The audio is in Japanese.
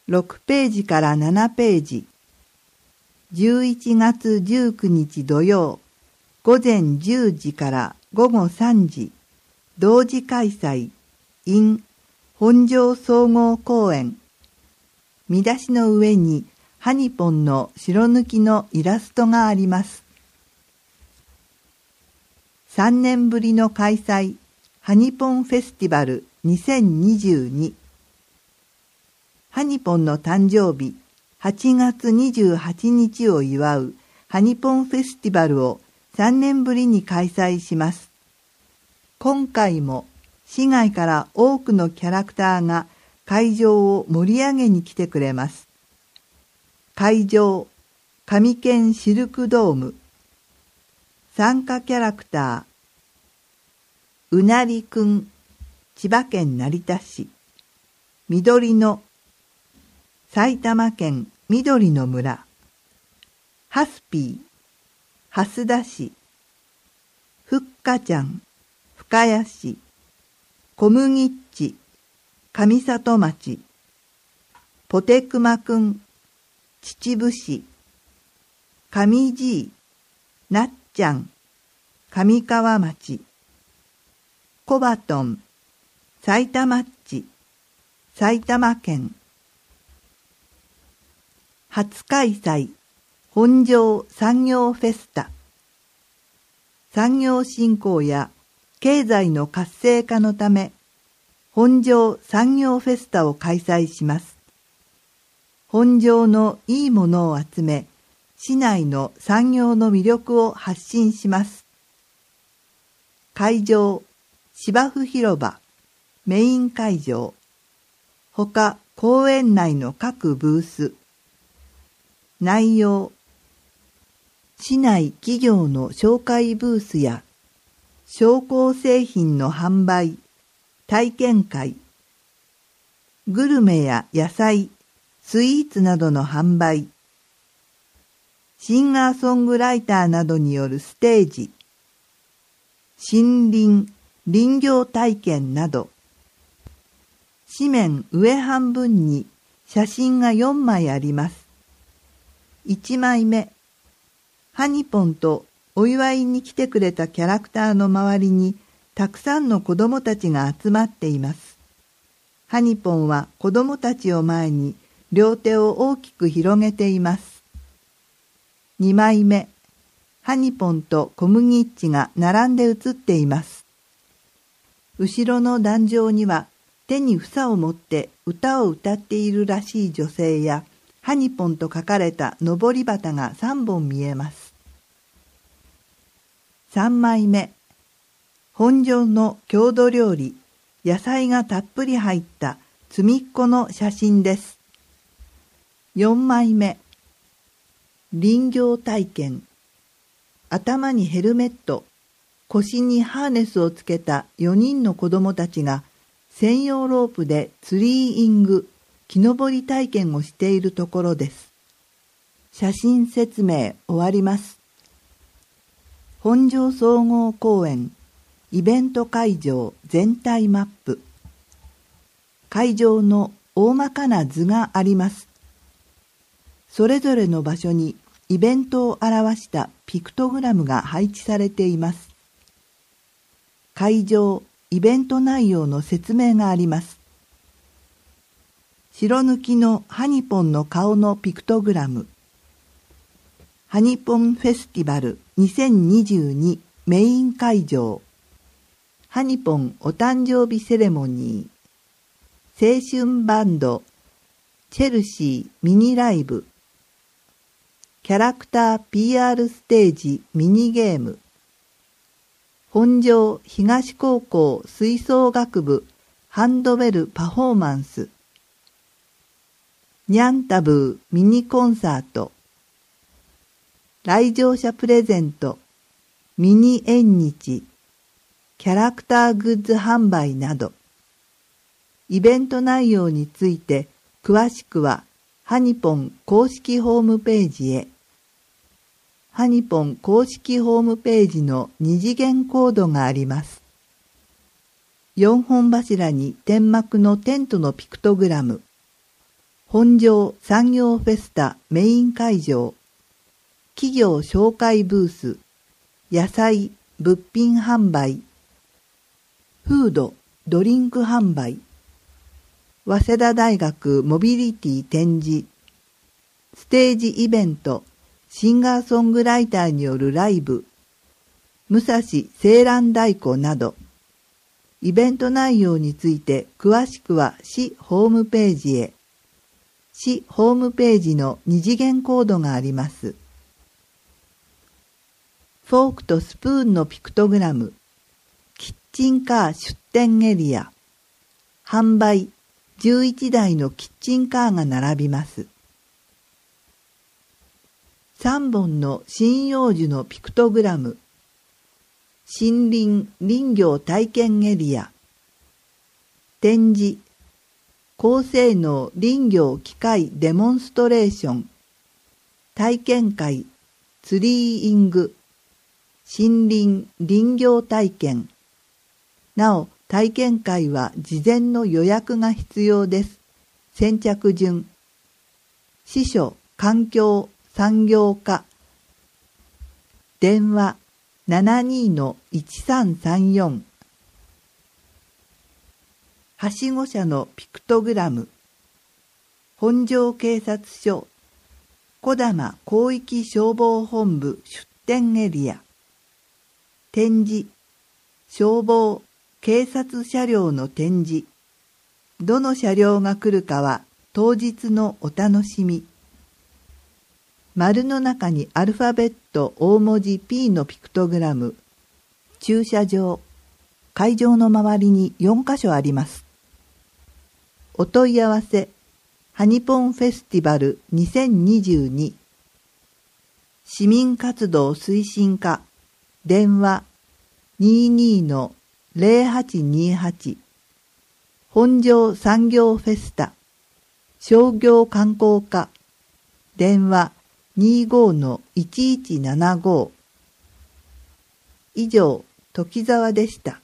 6ページから7ページ。11月19日土曜、午前10時から午後3時、同時開催、in 本庄総合公園。見出しの上にハニポンの白抜きのイラストがあります。3年ぶりの開催、ハニポンフェスティバル2022。ハニポンの誕生日、8月28日を祝うハニポンフェスティバルを3年ぶりに開催します。今回も市外から多くのキャラクターが会場を盛り上げに来てくれます。会場、上県シルクドーム。参加キャラクター、うなりくん、千葉県成田市。緑の、埼玉県緑の村。ハスピー、蓮田市。ふっかちゃん、深谷市。小麦っち、上里町。ポテクマくん、秩父市。上じい、なっちゃん、上川町。コバトン、埼玉っち、埼玉県。初開催、本庄産業フェスタ。産業振興や経済の活性化のため、本庄産業フェスタを開催します。本庄のいいものを集め、市内の産業の魅力を発信します。会場、芝生広場、メイン会場、ほか公園内の各ブース。内容、市内企業の紹介ブースや商工製品の販売、体験会、グルメや野菜、スイーツなどの販売、シンガーソングライターなどによるステージ、森林、林業体験など、紙面上半分に写真が4枚あります。1枚目、ハニポンとお祝いに来てくれたキャラクターの周りにたくさんの子供たちが集まっています。ハニポンは子供たちを前に両手を大きく広げています。2枚目、ハニポンと小麦っちが並んで写っています。後ろの壇上には手に房を持って歌を歌っているらしい女性や、ハニポンと書かれたのぼり旗が3本見えます。3枚目、本庄の郷土料理、野菜がたっぷり入ったつみっこの写真です。4枚目、林業体験、頭にヘルメット、腰にハーネスをつけた4人の子供たちが専用ロープでツリーイング、木登り体験をしているところです。写真説明終わります。本庄総合公園イベント会場全体マップ。会場の大まかな図があります。それぞれの場所にイベントを表したピクトグラムが配置されています。会場、イベント内容の説明があります。白抜きのハニポンの顔のピクトグラム。ハニポンフェスティバル2022メイン会場。ハニポンお誕生日セレモニー。青春バンド。チェルシーミニライブ。キャラクター PR ステージミニゲーム。本庄東高校吹奏楽部ハンドベルパフォーマンス。ニャンタブーミニコンサート。来場者プレゼント、ミニ縁日、キャラクターグッズ販売など。イベント内容について詳しくはハニポン公式ホームページへ。ハニポン公式ホームページの二次元コードがあります。4本柱に天幕のテントのピクトグラム。 本庄産業フェスタメイン会場、企業紹介ブース、野菜、物品販売、フード、ドリンク販売、早稲田大学モビリティ展示、ステージイベント、シンガーソングライターによるライブ、武蔵青蘭太鼓など、イベント内容について詳しくは市ホームページへ。市ホームページの二次元コードがあります。フォークとスプーンのピクトグラム、キッチンカー出店エリア、販売11台のキッチンカーが並びます。3本の針葉樹のピクトグラム、森林林業体験エリア、展示、高性能林業機械デモンストレーション、体験会、ツリーイング、森林林業体験。なお、体験会は事前の予約が必要です。先着順。司書環境産業課。電話 72-1334。はしご車のピクトグラム。本庄警察署、児玉広域消防本部出店エリア。展示、消防、警察車両の展示。どの車両が来るかは当日のお楽しみ。丸の中にアルファベット大文字 P のピクトグラム。駐車場。会場の周りに4カ所あります。お問い合わせ、ハニポンフェスティバル2022。市民活動推進課。電話 22-0828。本庄産業フェスタ。商業観光課。電話 25-1175。以上、時澤でした。